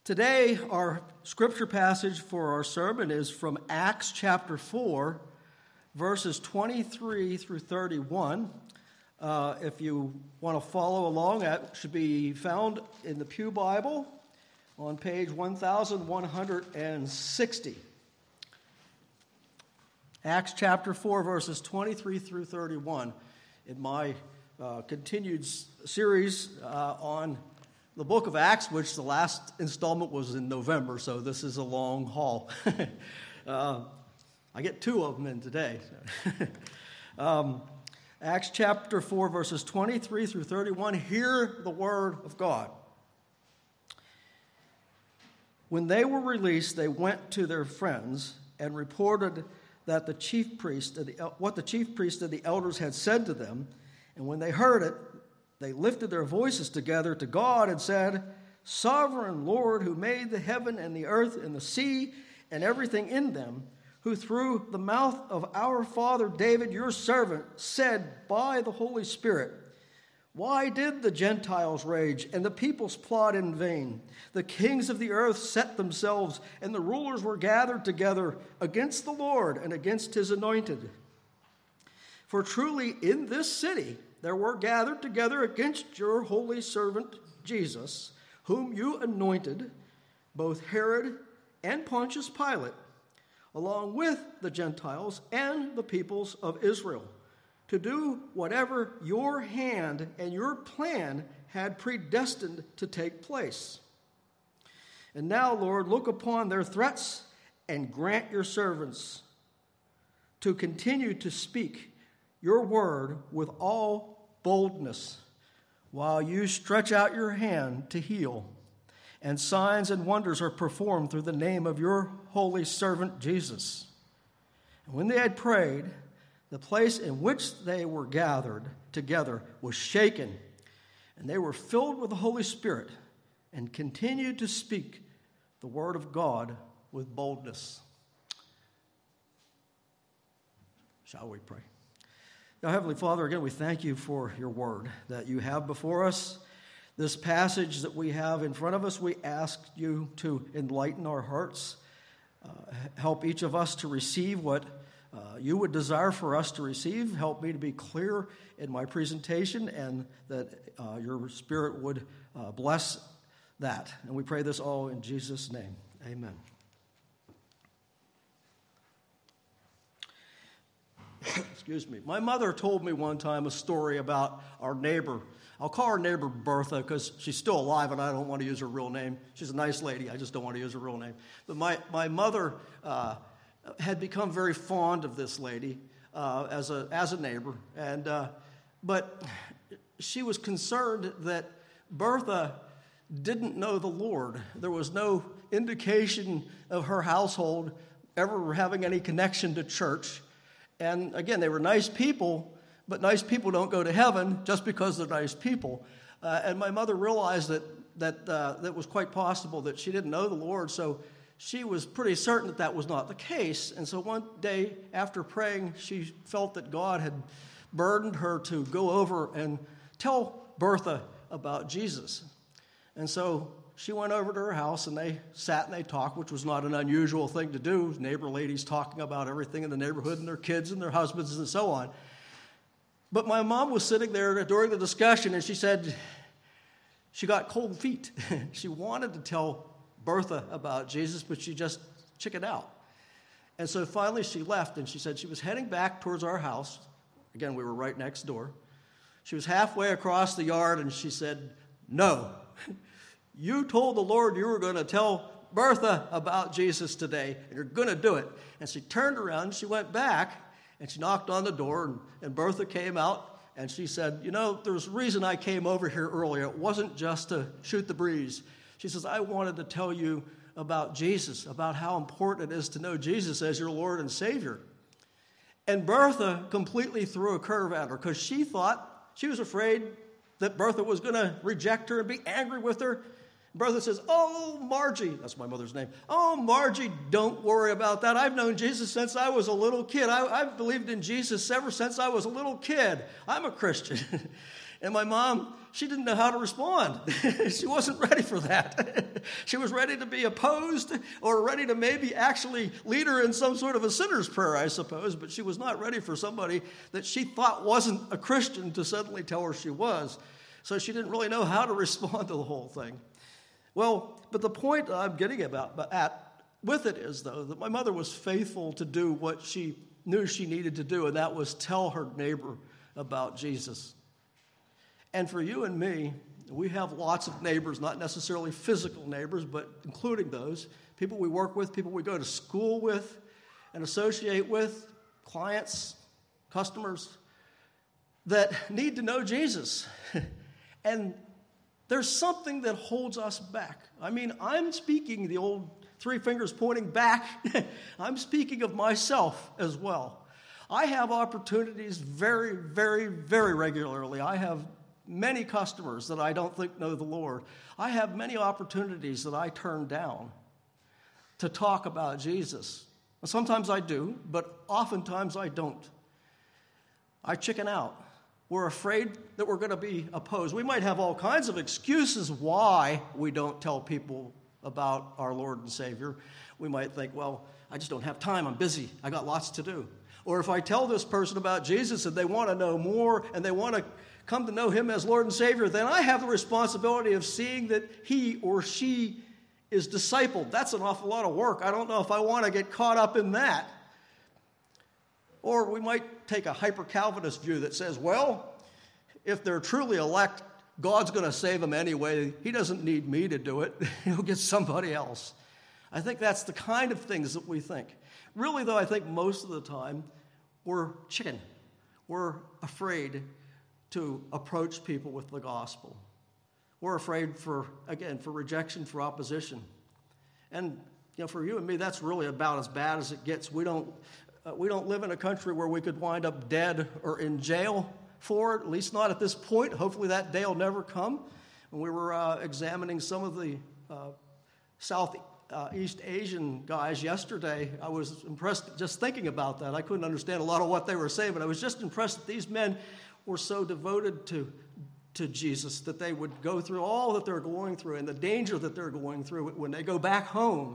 Today, our scripture passage for our sermon is from Acts chapter 4, verses 23 through 31. If you want to follow along, that should be found in the Pew Bible on page 1160. Acts chapter 4, verses 23 through 31. In my continued series on the book of Acts, which the last installment was in November, so this is a long haul. I get two of them in today. Acts chapter 4, verses 23 through 31. Hear the word of God. When they were released, they went to their friends and reported that the chief priest what the chief priest and the elders had said to them. And when they heard it, they lifted their voices together to God and said, "Sovereign Lord, who made the heaven and the earth and the sea and everything in them, who through the mouth of our father David, your servant, said by the Holy Spirit, why did the Gentiles rage and the peoples plot in vain? The kings of the earth set themselves, and the rulers were gathered together against the Lord and against his anointed. For truly in this city there were gathered together against your holy servant Jesus, whom you anointed, both Herod and Pontius Pilate, along with the Gentiles and the peoples of Israel, to do whatever your hand and your plan had predestined to take place. And now, Lord, look upon their threats and grant your servants to continue to speak your word with all boldness, while you stretch out your hand to heal, and signs and wonders are performed through the name of your holy servant Jesus." And when they had prayed, the place in which they were gathered together was shaken, and they were filled with the Holy Spirit and continued to speak the word of God with boldness. Shall we pray? Now, Heavenly Father, again, we thank you for your word that you have before us. This passage that we have in front of us, we ask you to enlighten our hearts, help each of us to receive what you would desire for us to receive. Help me to be clear in my presentation, and that your Spirit would bless that. And we pray this all in Jesus' name. Amen. Excuse me. My mother told me one time a story about our neighbor. I'll call her neighbor Bertha because she's still alive and I don't want to use her real name. She's a nice lady. I just don't want to use her real name. But my mother had become very fond of this lady as a neighbor. But she was concerned that Bertha didn't know the Lord. There was no indication of her household ever having any connection to church. And again, they were nice people, but nice people don't go to heaven just because they're nice people. And my mother realized that was quite possible that she didn't know the Lord, so she was pretty certain that was not the case. And so one day after praying, she felt that God had burdened her to go over and tell Bertha about Jesus. And so she went over to her house, and they sat and they talked, which was not an unusual thing to do. Neighbor ladies talking about everything in the neighborhood and their kids and their husbands and so on. But my mom was sitting there during the discussion, and she said she got cold feet. She wanted to tell Bertha about Jesus, but she just chickened out. And so finally she left, and she said she was heading back towards our house. Again, we were right next door. She was halfway across the yard, and she said, "No. You told the Lord you were going to tell Bertha about Jesus today, and you're going to do it." And she turned around, and she went back, and she knocked on the door, and Bertha came out, and she said, "There's a reason I came over here earlier. It wasn't just to shoot the breeze." She says, "I wanted to tell you about Jesus, about how important it is to know Jesus as your Lord and Savior." And Bertha completely threw a curve at her because she was afraid that Bertha was going to reject her and be angry with her. Bertha says, "Oh, Margie," that's my mother's name. "Oh, Margie, don't worry about that. I've known Jesus since I was a little kid. I've believed in Jesus ever since I was a little kid. I'm a Christian." And my mom, she didn't know how to respond. She wasn't ready for that. She was ready to be opposed or ready to maybe actually lead her in some sort of a sinner's prayer, I suppose, but she was not ready for somebody that she thought wasn't a Christian to suddenly tell her she was. So she didn't really know how to respond to the whole thing. Well, but the point I'm getting with it is, though, that my mother was faithful to do what she knew she needed to do, and that was tell her neighbor about Jesus. And for you and me, we have lots of neighbors, not necessarily physical neighbors, but including those, people we work with, people we go to school with and associate with, clients, customers, that need to know Jesus. And there's something that holds us back. I mean, I'm speaking the old three fingers pointing back. I'm speaking of myself as well. I have opportunities very, very, very regularly. I have many customers that I don't think know the Lord. I have many opportunities that I turn down to talk about Jesus. Sometimes I do, but oftentimes I don't. I chicken out. We're afraid that we're going to be opposed. We might have all kinds of excuses why we don't tell people about our Lord and Savior. We might think, well, I just don't have time. I'm busy. I got lots to do. Or if I tell this person about Jesus and they want to know more and they want to come to know him as Lord and Savior, then I have the responsibility of seeing that he or she is discipled. That's an awful lot of work. I don't know if I want to get caught up in that. Or we might take a hyper-Calvinist view that says, well, if they're truly elect, God's going to save them anyway. He doesn't need me to do it. He'll get somebody else. I think that's the kind of things that we think. Really, though, I think most of the time we're chicken. We're afraid to approach people with the gospel. We're afraid for rejection, for opposition. And for you and me, that's really about as bad as it gets. We don't live in a country where we could wind up dead or in jail for it, at least not at this point. Hopefully that day will never come. When we were examining some of the Southeast Asian guys yesterday, I was impressed just thinking about that. I couldn't understand a lot of what they were saying, but I was just impressed that these men were so devoted to Jesus that they would go through all that they're going through and the danger that they're going through when they go back home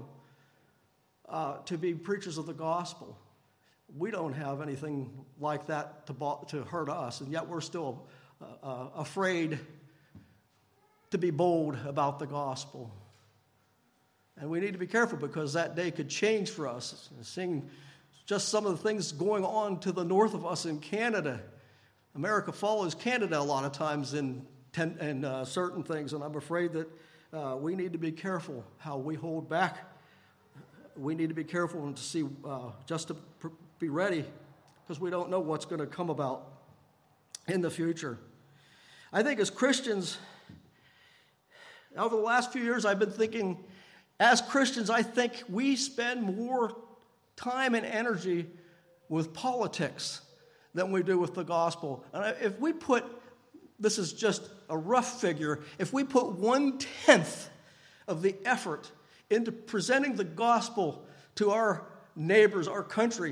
to be preachers of the gospel. We don't have anything like that to hurt us, and yet we're still afraid to be bold about the gospel. And we need to be careful because that day could change for us. Seeing just some of the things going on to the north of us in Canada. America follows Canada a lot of times in certain things, and I'm afraid that we need to be careful how we hold back. We need to be careful and to see just to be ready because we don't know what's going to come about in the future. I think as Christians, over the last few years, I've been thinking, as Christians, I think we spend more time and energy with politics than we do with the gospel. And if we put, this is just a rough figure, if we put 1/10 of the effort into presenting the gospel to our neighbors, our country,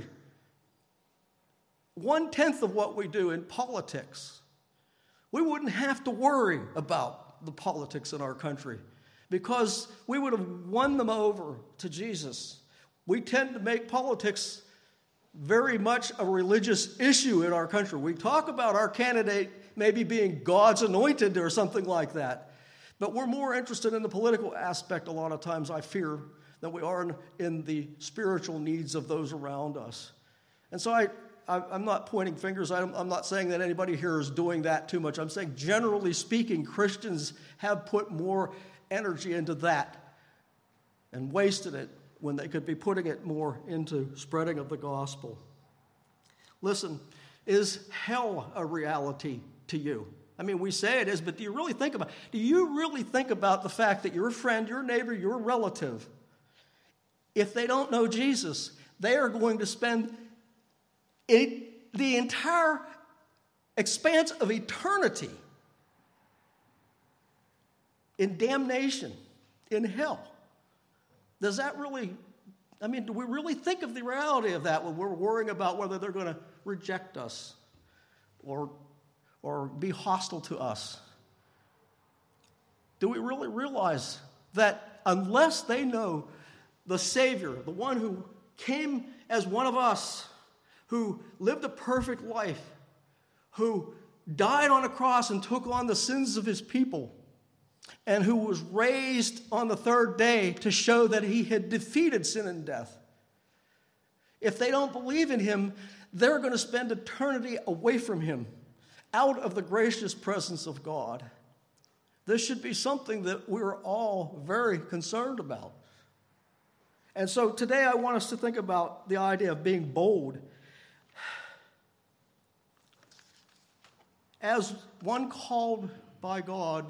1/10 of what we do in politics, we wouldn't have to worry about the politics in our country because we would have won them over to Jesus. We tend to make politics very much a religious issue in our country. We talk about our candidate maybe being God's anointed or something like that. But we're more interested in the political aspect a lot of times, I fear, than we are in the spiritual needs of those around us. And so I'm not pointing fingers. I'm not saying that anybody here is doing that too much. I'm saying, generally speaking, Christians have put more energy into that and wasted it when they could be putting it more into spreading of the gospel. Listen, is hell a reality to you? I mean, we say it is, but do you really think about the fact that your friend, your neighbor, your relative, if they don't know Jesus, they are going to spend the entire expanse of eternity in damnation, in hell? Does that really, do we really think of the reality of that when we're worrying about whether they're going to reject us or or be hostile to us? Do we really realize that unless they know the Savior, the one who came as one of us, who lived a perfect life, who died on a cross and took on the sins of his people, and who was raised on the third day to show that he had defeated sin and death, if they don't believe in him, they're going to spend eternity away from him, out of the gracious presence of God. This should be something that we're all very concerned about. And so today I want us to think about the idea of being bold. As one called by God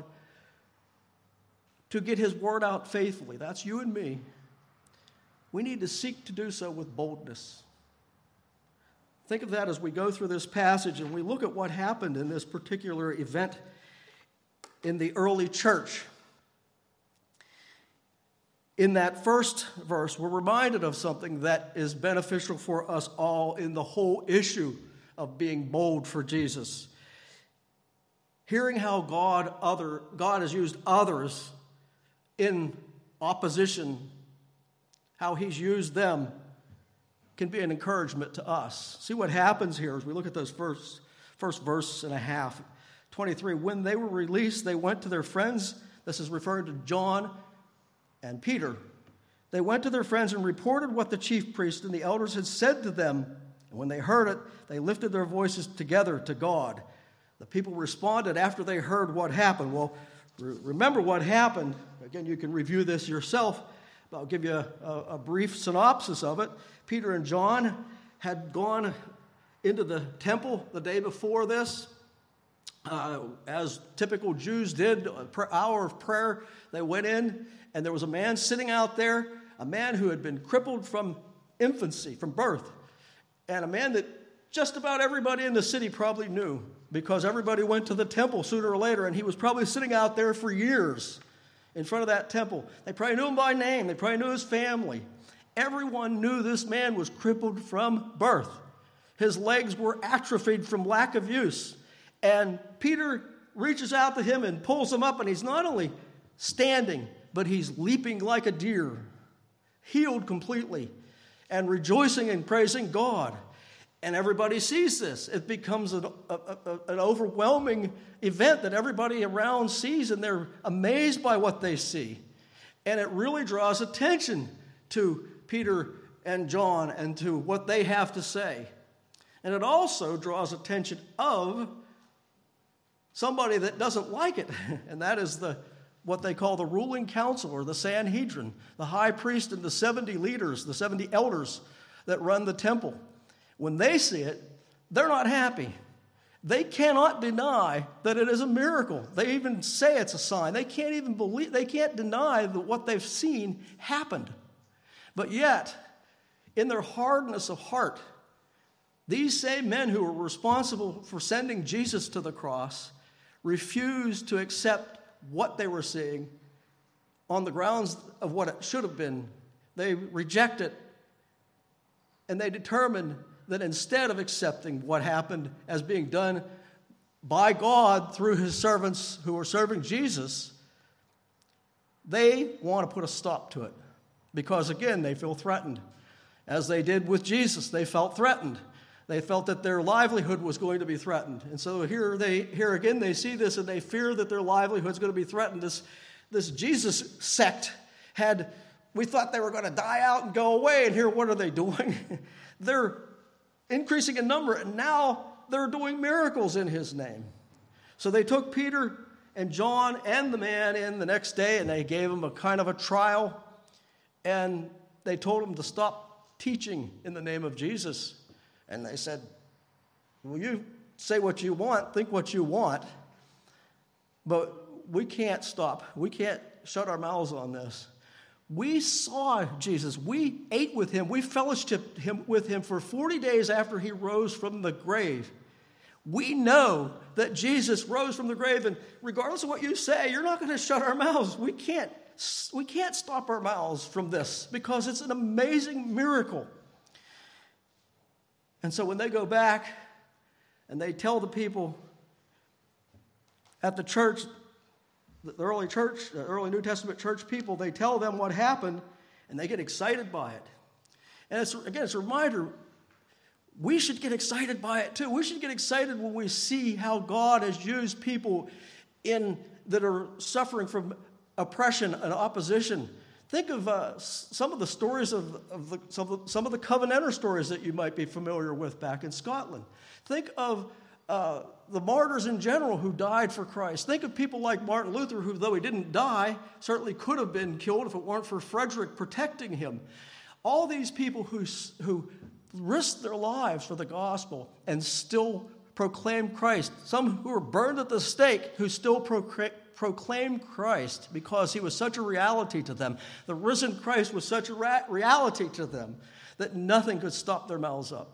to get his word out faithfully, that's you and me, we need to seek to do so with boldness. Think of that as we go through this passage and we look at what happened in this particular event in the early church. In that first verse, we're reminded of something that is beneficial for us all in the whole issue of being bold for Jesus. Hearing how God has used others in opposition, how he's used them, can be an encouragement to us. See what happens here as we look at those first verse and a half. 23, when they were released, they went to their friends. This is referring to John and Peter. They went to their friends and reported what the chief priest and the elders had said to them. And when they heard it, they lifted their voices together to God. The people responded after they heard what happened. Well, remember what happened. Again, you can review this yourself. But I'll give you a brief synopsis of it. Peter and John had gone into the temple the day before this. As typical Jews did, an hour of prayer, they went in, and there was a man sitting out there, a man who had been crippled from infancy, from birth, and a man that just about everybody in the city probably knew, because everybody went to the temple sooner or later, and he was probably sitting out there for years in front of that temple. They probably knew him by name. They probably knew his family. Everyone knew this man was crippled from birth. His legs were atrophied from lack of use. And Peter reaches out to him and pulls him up, and he's not only standing, but he's leaping like a deer, healed completely, and rejoicing and praising God. And everybody sees this. It becomes an overwhelming event that everybody around sees, and they're amazed by what they see. And it really draws attention to Peter and John and to what they have to say. And it also draws attention of somebody that doesn't like it, and that is what they call the ruling council, or the Sanhedrin, the high priest and the 70 leaders, the 70 elders that run the temple. When they see it, they're not happy. They cannot deny that it is a miracle. They even say it's a sign. They can't deny that what they've seen happened. But yet, in their hardness of heart, these same men who were responsible for sending Jesus to the cross refused to accept what they were seeing on the grounds of what it should have been. They reject it, and they determined that instead of accepting what happened as being done by God through his servants who were serving Jesus, they want to put a stop to it. Because, again, they feel threatened. As they did with Jesus, they felt threatened. They felt that their livelihood was going to be threatened. And so here again, they see this and they fear that their livelihood is going to be threatened. This Jesus sect we thought they were going to die out and go away. And here, what are they doing? They're increasing in number, and now they're doing miracles in his name. So they took Peter and John and the man in the next day, and they gave him a kind of a trial. And they told him to stop teaching in the name of Jesus. And they said, well, you say what you want, think what you want, but we can't stop. We can't shut our mouths on this. We saw Jesus. We ate with him. We fellowshiped with him for 40 days after he rose from the grave. We know that Jesus rose from the grave, and regardless of what you say, you're not going to shut our mouths. We can't stop our mouths from this because it's an amazing miracle. And so when they go back and they tell the people at the church, the early New Testament church people, they tell them what happened, and they get excited by it. And it's a reminder, we should get excited by it too. We should get excited when we see how God has used people that are suffering from oppression and opposition. Think of some of the stories some of the Covenanter stories that you might be familiar with back in Scotland. Think of the martyrs in general who died for Christ. Think of people like Martin Luther, who, though he didn't die, certainly could have been killed if it weren't for Frederick protecting him. All these people who risked their lives for the gospel and still proclaim Christ. Some who were burned at the stake who still proclaimed Christ because he was such a reality to them. The risen Christ was such a reality to them that nothing could stop their mouths up.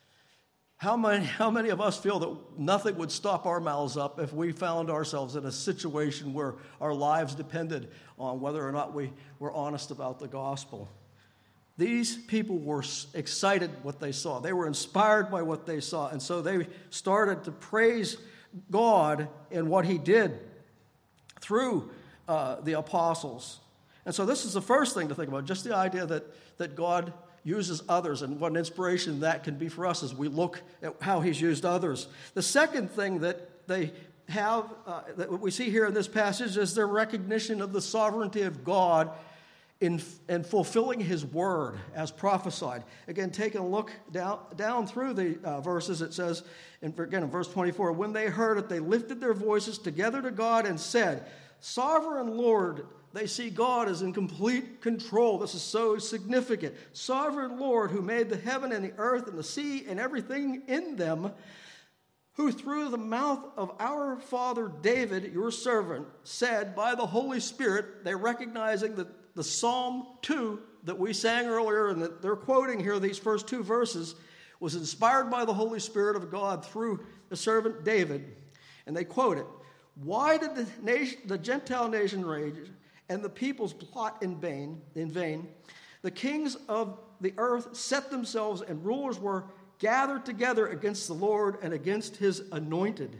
How many of us feel that nothing would stop our mouths up if we found ourselves in a situation where our lives depended on whether or not we were honest about the gospel? These people were excited what they saw. They were inspired by what they saw, and so they started to praise God in what he did through the apostles. And so this is the first thing to think about, just the idea that God uses others and what an inspiration that can be for us as we look at how he's used others. The second thing that they have, that we see here in this passage, is their recognition of the sovereignty of God in fulfilling his word as prophesied. Again, taking a look down through the verses, it says, again in verse 24, when they heard it, they lifted their voices together to God and said, Sovereign Lord. They see God as in complete control. This is so significant. Sovereign Lord, who made the heaven and the earth and the sea and everything in them, who through the mouth of our father David, your servant, said by the Holy Spirit, they're recognizing that the Psalm 2 that we sang earlier and that they're quoting here, these first two verses, was inspired by the Holy Spirit of God through the servant David. And they quote it. Why did the Gentile nation rage and the peoples plot in vain? The kings of the earth set themselves, and rulers were gathered together against the Lord and against his anointed.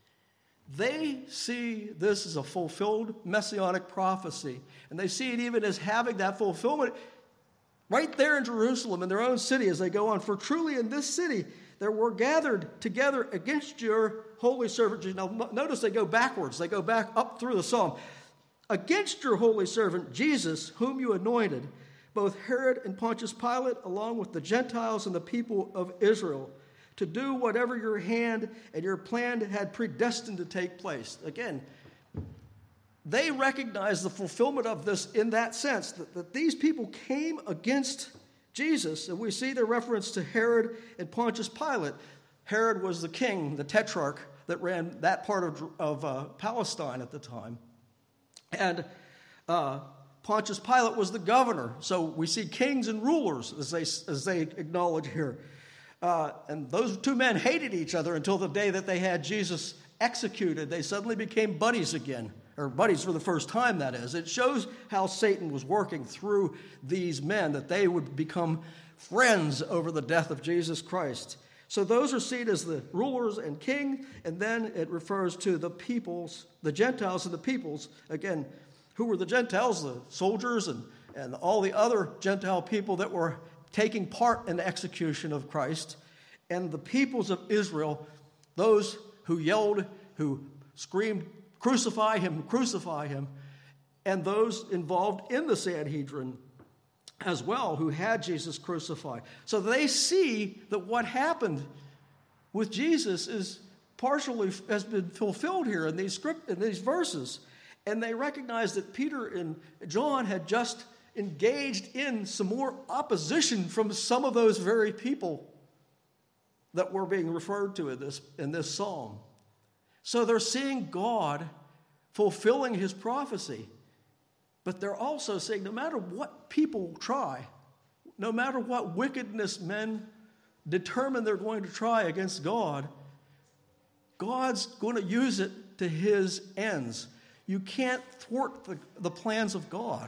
They see this as a fulfilled messianic prophecy, and they see it even as having that fulfillment right there in Jerusalem, in their own city, as they go on. For truly in this city there were gathered together against your holy servant. Now notice they go backwards. They go back up through the psalm. Against your holy servant Jesus, whom you anointed, both Herod and Pontius Pilate, along with the Gentiles and the people of Israel, to do whatever your hand and your plan had predestined to take place. Again, they recognize the fulfillment of this in that sense, that these people came against Jesus, and we see the reference to Herod and Pontius Pilate. Herod was the king, the tetrarch, that ran that part of Palestine at the time. And Pontius Pilate was the governor. So we see kings and rulers as they acknowledge here. And those two men hated each other until the day that they had Jesus executed. They suddenly became buddies again, or buddies for the first time, that is. It shows how Satan was working through these men, that they would become friends over the death of Jesus Christ. So those are seen as the rulers and king, and then it refers to the peoples, the Gentiles and the peoples. Again, who were the Gentiles? The soldiers and all the other Gentile people that were taking part in the execution of Christ. And the peoples of Israel, those who yelled, who screamed, crucify him, and those involved in the Sanhedrin as well, who had Jesus crucified. So they see that what happened with Jesus is partially has been fulfilled here in these verses. And they recognize that Peter and John had just engaged in some more opposition from some of those very people that were being referred to in this psalm. So they're seeing God fulfilling his prophecy. But they're also saying no matter what people try, no matter what wickedness men determine they're going to try against God, God's going to use it to his ends. You can't thwart the plans of God.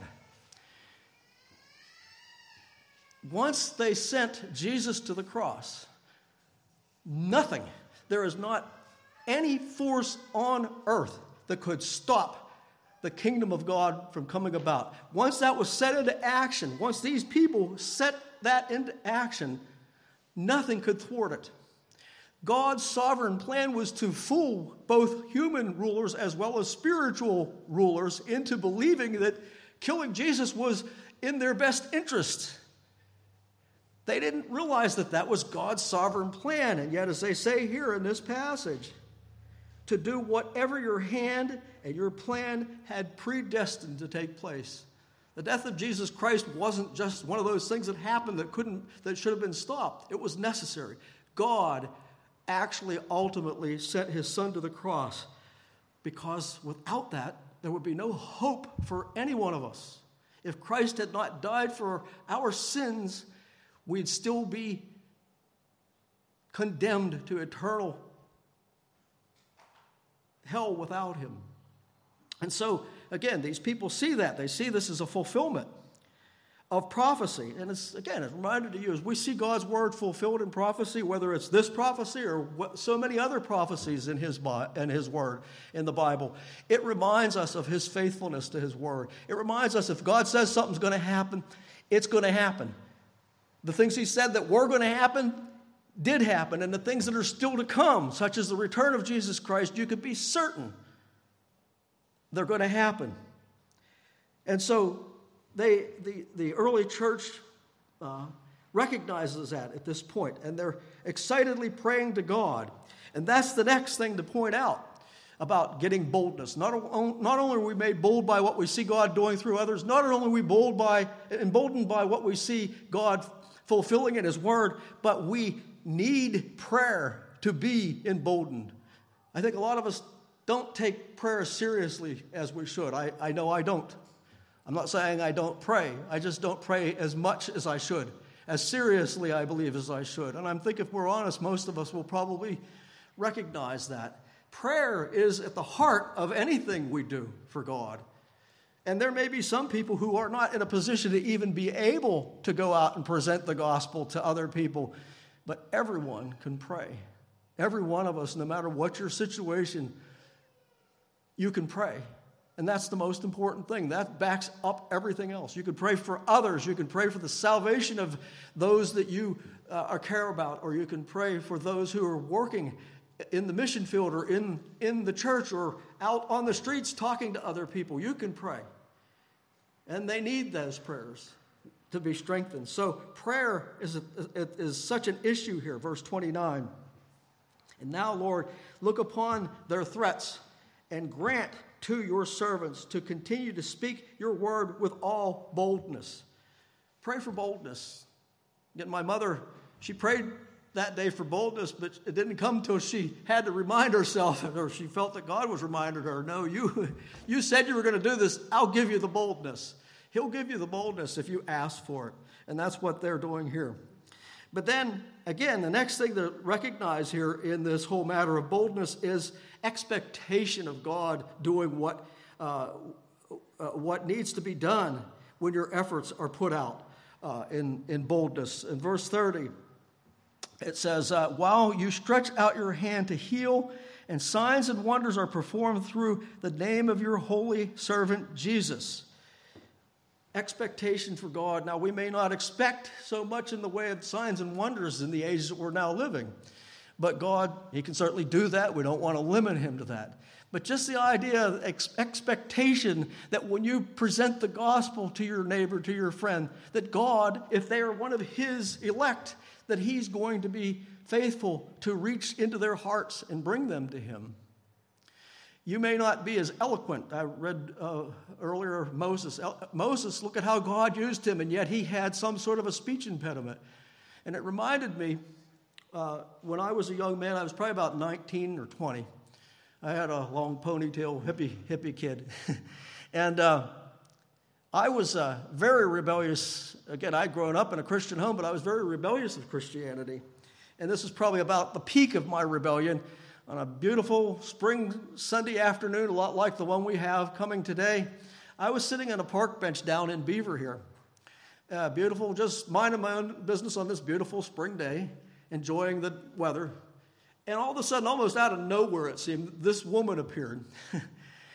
Once they sent Jesus to the cross, there is not any force on earth that could stop the kingdom of God from coming about. Once that was set into action, once these people set that into action, nothing could thwart it. God's sovereign plan was to fool both human rulers as well as spiritual rulers into believing that killing Jesus was in their best interest. They didn't realize that that was God's sovereign plan. And yet, as they say here in this passage, to do whatever your hand and your plan had predestined to take place. The death of Jesus Christ wasn't just one of those things that happened that should have been stopped. It was necessary. God actually ultimately sent his son to the cross, because without that, there would be no hope for any one of us. If Christ had not died for our sins, we'd still be condemned to eternal hell without him. And so, again, these people see that. They see this as a fulfillment of prophecy. And it's a reminder to you, as we see God's word fulfilled in prophecy, whether it's this prophecy or so many other prophecies in his word, in the Bible, it reminds us of his faithfulness to his word. It reminds us if God says something's going to happen, it's going to happen. The things he said that were going to happen did happen, and the things that are still to come, such as the return of Jesus Christ, you could be certain they're going to happen. And so the early church recognizes that at this point, and they're excitedly praying to God. And that's the next thing to point out about getting boldness. Not only are we made bold by what we see God doing through others, not only are we emboldened by what we see God fulfilling in his word, but we need prayer to be emboldened. I think a lot of us don't take prayer as seriously as we should. I know I don't. I'm not saying I don't pray. I just don't pray as much as I should, as seriously, I believe, as I should. And I think if we're honest, most of us will probably recognize that. Prayer is at the heart of anything we do for God. And there may be some people who are not in a position to even be able to go out and present the gospel to other people, but everyone can pray. Every one of us, no matter what your situation, you can pray. And that's the most important thing. That backs up everything else. You can pray for others. You can pray for the salvation of those that you care about, or you can pray for those who are working in the mission field or in the church or out on the streets talking to other people. You can pray. And they need those prayers to be strengthened. So prayer is such an issue here. Verse 29. And now, Lord, look upon their threats and grant to your servants to continue to speak your word with all boldness. Pray for boldness. Yet my mother, she prayed that day for boldness, but it didn't come till she had to remind herself, or she felt that God was reminding her, no, you said you were going to do this. I'll give you the boldness. He'll give you the boldness if you ask for it. And that's what they're doing here. But then, again, the next thing to recognize here in this whole matter of boldness is expectation of God doing what needs to be done when your efforts are put out in boldness. In verse 30, it says, while you stretch out your hand to heal, and signs and wonders are performed through the name of your holy servant Jesus. Expectation for God. Now, we may not expect so much in the way of signs and wonders in the age that we're now living. But God, he can certainly do that. We don't want to limit him to that. But just the idea of expectation that when you present the gospel to your neighbor, to your friend, that God, if they are one of his elect, that he's going to be faithful to reach into their hearts and bring them to him. You may not be as eloquent. I read earlier Moses. Moses, look at how God used him, and yet he had some sort of a speech impediment. And it reminded me, when I was a young man, I was probably about 19 or 20. I had a long ponytail, hippie kid. And I was very rebellious. Again, I'd grown up in a Christian home, but I was very rebellious of Christianity. And this is probably about the peak of my rebellion. On a beautiful spring Sunday afternoon, a lot like the one we have coming today, I was sitting on a park bench down in Beaver here. Beautiful, just minding my own business on this beautiful spring day, enjoying the weather. And all of a sudden, almost out of nowhere, it seemed, this woman appeared.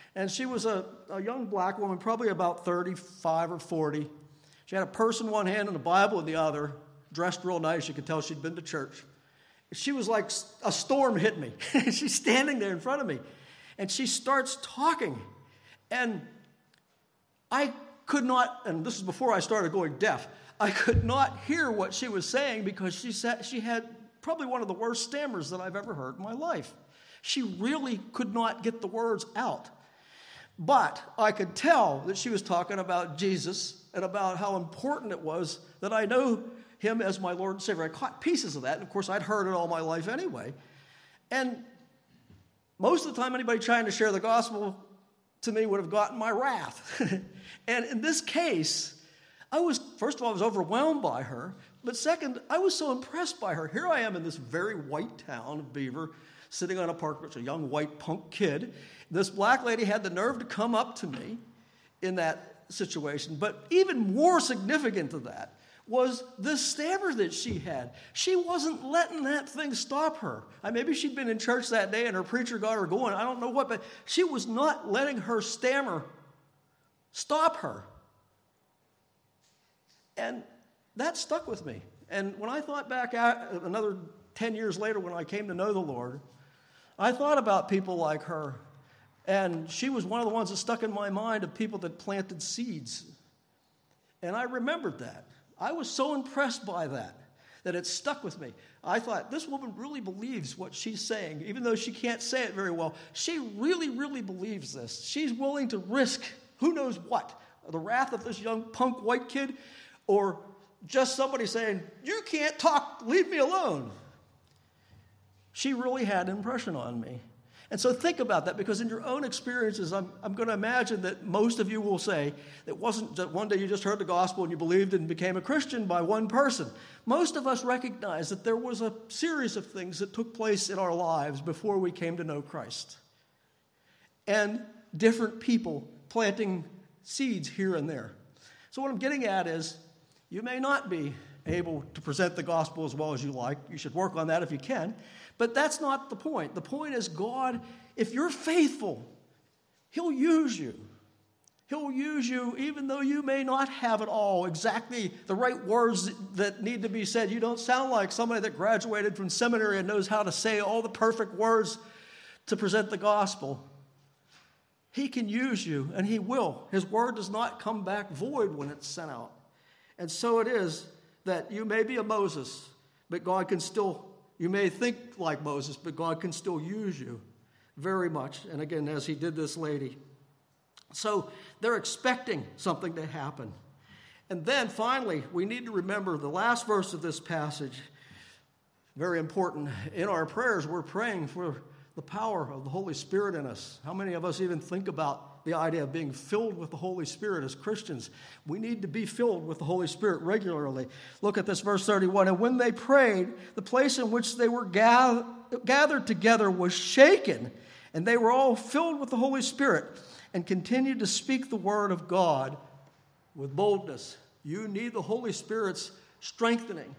And she was a young black woman, probably about 35 or 40. She had a purse in one hand and a Bible in the other, dressed real nice. You could tell she'd been to church. She was like a storm hit me. She's standing there in front of me. And she starts talking. And I could not, and this is before I started going deaf, I could not hear what she was saying because she had probably one of the worst stammers that I've ever heard in my life. She really could not get the words out. But I could tell that she was talking about Jesus and about how important it was that I know him as my Lord and Savior. I caught pieces of that, and of course I'd heard it all my life anyway. And most of the time anybody trying to share the gospel to me would have gotten my wrath. And in this case, first of all, I was overwhelmed by her, but second, I was so impressed by her. Here I am in this very white town of Beaver, sitting on a park bench, a young white punk kid. This black lady had the nerve to come up to me in that situation. But even more significant to that was the stammer that she had. She wasn't letting that thing stop her. Maybe she'd been in church that day and her preacher got her going. I don't know what, but she was not letting her stammer stop her. And that stuck with me. And when I thought back another 10 years later when I came to know the Lord, I thought about people like her. And she was one of the ones that stuck in my mind of people that planted seeds. And I remembered that. I was so impressed by that it stuck with me. I thought, this woman really believes what she's saying, even though she can't say it very well. She really, really believes this. She's willing to risk who knows what, the wrath of this young punk white kid, or just somebody saying, you can't talk, leave me alone. She really had an impression on me. And so think about that, because in your own experiences, I'm going to imagine that most of you will say it wasn't that one day you just heard the gospel and you believed and became a Christian by one person. Most of us recognize that there was a series of things that took place in our lives before we came to know Christ. And different people planting seeds here and there. So what I'm getting at is, you may not be able to present the gospel as well as you like. You should work on that if you can. But that's not the point. The point is, God, if you're faithful, he'll use you. He'll use you even though you may not have it all exactly the right words that need to be said. You don't sound like somebody that graduated from seminary and knows how to say all the perfect words to present the gospel. He can use you, and he will. His word does not come back void when it's sent out. And so it is that you may be a Moses, but God can still, you may think like Moses, but God can still use you very much. And again, as he did this lady. So they're expecting something to happen. And then finally, we need to remember the last verse of this passage. Very important. In our prayers, we're praying for the power of the Holy Spirit in us. How many of us even think about the idea of being filled with the Holy Spirit as Christians? We need to be filled with the Holy Spirit regularly. Look at this, verse 31. And when they prayed, the place in which they were gathered together was shaken, and they were all filled with the Holy Spirit and continued to speak the word of God with boldness. You need the Holy Spirit's strengthening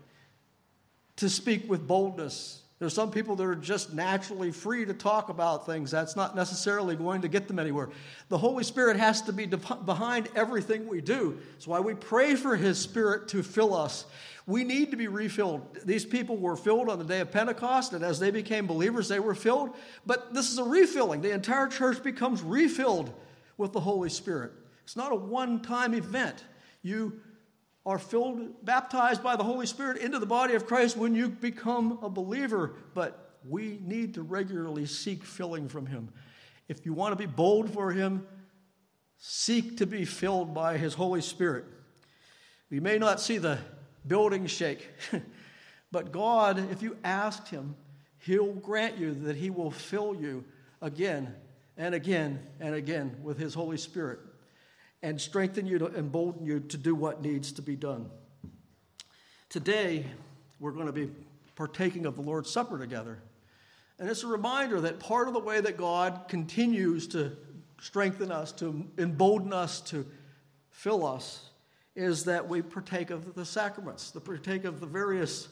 to speak with boldness. There's some people that are just naturally free to talk about things. That's not necessarily going to get them anywhere. The Holy Spirit has to be behind everything we do. That's why we pray for his Spirit to fill us. We need to be refilled. These people were filled on the day of Pentecost, and as they became believers, they were filled. But this is a refilling. The entire church becomes refilled with the Holy Spirit. It's not a one-time event. You are filled, baptized by the Holy Spirit into the body of Christ when you become a believer. But we need to regularly seek filling from him. If you want to be bold for him, seek to be filled by his Holy Spirit. You may not see the building shake, but God, if you ask him, he'll grant you that he will fill you again and again and again with his Holy Spirit, and strengthen you to embolden you to do what needs to be done. Today, we're going to be partaking of the Lord's Supper together. And it's a reminder that part of the way that God continues to strengthen us, to embolden us, to fill us, is that we partake of the sacraments, to partake of the various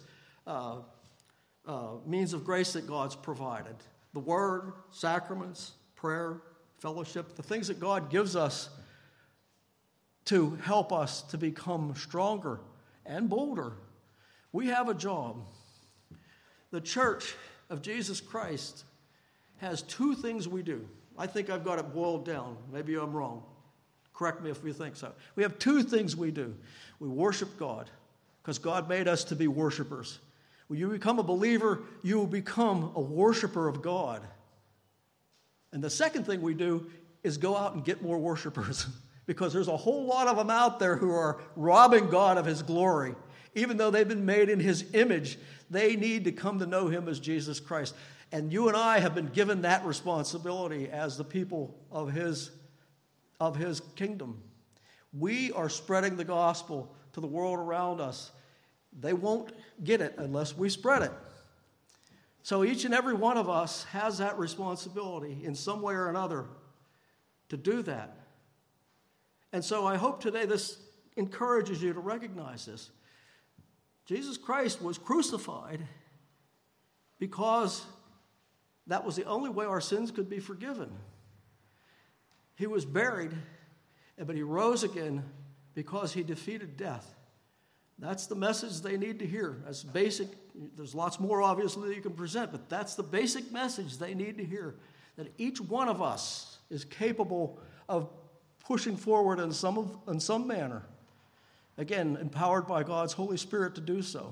means of grace that God's provided. The Word, sacraments, prayer, fellowship, the things that God gives us to help us to become stronger and bolder. We have a job. The Church of Jesus Christ has two things we do. I think I've got it boiled down. Maybe I'm wrong. Correct me if you think so. We have two things we do. We worship God because God made us to be worshipers. When you become a believer, you will become a worshiper of God. And the second thing we do is go out and get more worshipers because there's a whole lot of them out there who are robbing God of his glory. Even though they've been made in his image, they need to come to know him as Jesus Christ. And you and I have been given that responsibility as the people of his kingdom. We are spreading the gospel to the world around us. They won't get it unless we spread it. So each and every one of us has that responsibility in some way or another to do that. And so I hope today this encourages you to recognize this. Jesus Christ was crucified because that was the only way our sins could be forgiven. He was buried, but he rose again because he defeated death. That's the message they need to hear. That's basic. There's lots more, obviously, that you can present, but that's the basic message they need to hear, that each one of us is capable of pushing forward in some manner. Again, empowered by God's Holy Spirit to do so.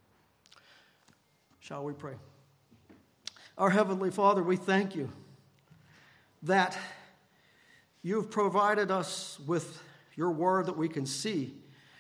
Shall we pray? Our Heavenly Father, we thank you that you've provided us with your word that we can see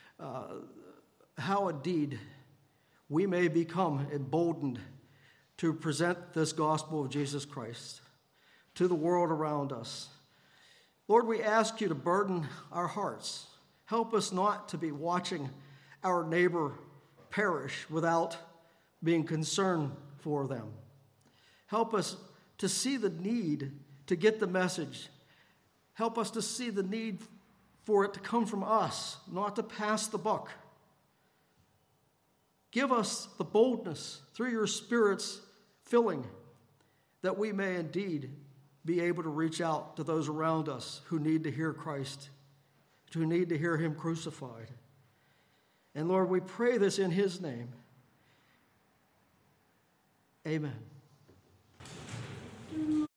how indeed we may become emboldened to present this gospel of Jesus Christ to the world around us. Lord, we ask you to burden our hearts. Help us not to be watching our neighbor perish without being concerned for them. Help us to see the need to get the message. Help us to see the need for it to come from us, not to pass the buck. Give us the boldness through your Spirit's filling that we may indeed be able to reach out to those around us who need to hear Christ, who need to hear him crucified. And Lord, we pray this in his name. Amen.